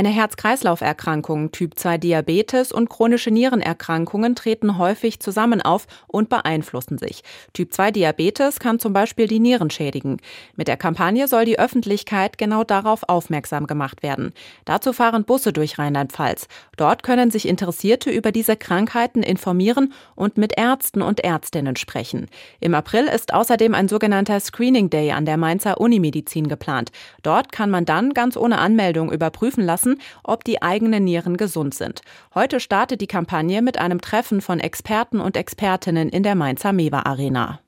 Eine Herz-Kreislauf-Erkrankung, Typ-2-Diabetes und chronische Nierenerkrankungen treten häufig zusammen auf und beeinflussen sich. Typ-2-Diabetes kann zum Beispiel die Nieren schädigen. Mit der Kampagne soll die Öffentlichkeit genau darauf aufmerksam gemacht werden. Dazu fahren Busse durch Rheinland-Pfalz. Dort können sich Interessierte über diese Krankheiten informieren und mit Ärzten und Ärztinnen sprechen. Im April ist außerdem ein sogenannter Screening Day an der Mainzer Unimedizin geplant. Dort kann man dann ganz ohne Anmeldung überprüfen lassen, ob die eigenen Nieren gesund sind. Heute startet die Kampagne mit einem Treffen von Experten und Expertinnen in der Mainzer Mewa Arena.